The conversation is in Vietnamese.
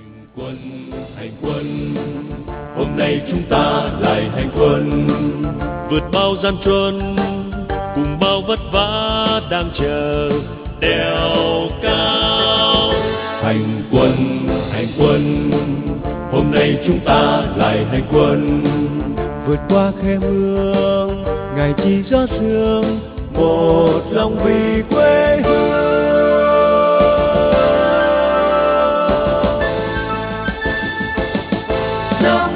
Hành quân, hôm nay chúng ta lại hành quân, vượt bao gian truân, cùng bao vất vả đang chờ đèo cao. Hành quân, hôm nay chúng ta lại hành quân, vượt qua khe mương, ngày chi gió sương, một lòng vì quê hương. Năm